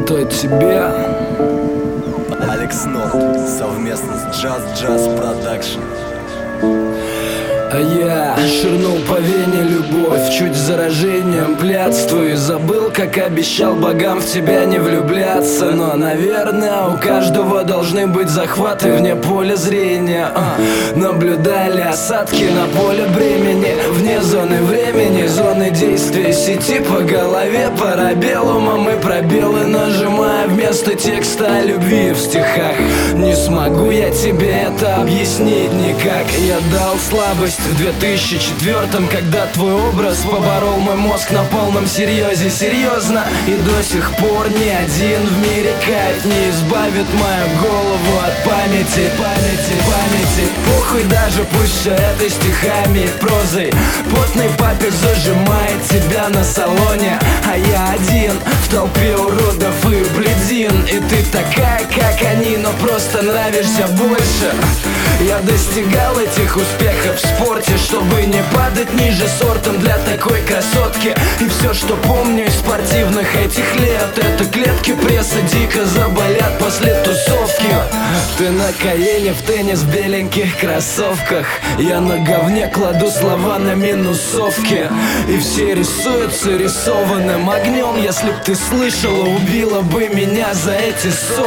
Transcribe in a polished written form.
посоветовать тебе. Алекс Норд совместно с Джаз Продакшн. А я ширнул по вене любовь, чуть с заражением блядствую. Забыл, как обещал богам в тебя не влюбляться. Но, наверное, у каждого должны быть захваты вне поля зрения. Наблюдали осадки на поле бремени, вне зоны времени, зоны действия сети. По голове парабеллумом и пробелы нажимая вместо текста о любви в стихах. Не смогу я тебе это объяснить никак. Я дал слабость в 2004-м, когда твой образ поборол мой мозг на полном серьезе. Серьезно, и до сих пор ни один в мире кайф не избавит мою голову от памяти. Похуй даже, пусть все это стихами и прозой. Потный папик зажимает тебя на салоне, а я один в толпе уродов и бледин. И ты такая, как они, но просто нравишься больше. Я достигал этих успехов в спорте, чтобы не падать ниже сортом для такой красотки. И все, что помню из спортивных этих лет, это клетки пресса дико заболят после тусовки. Ты на Каене в теннис в беленьких кроссовках, я на говне кладу слова на минусовки. И все рисуются рисованным огнем. Если б ты слышала, убила бы меня за эти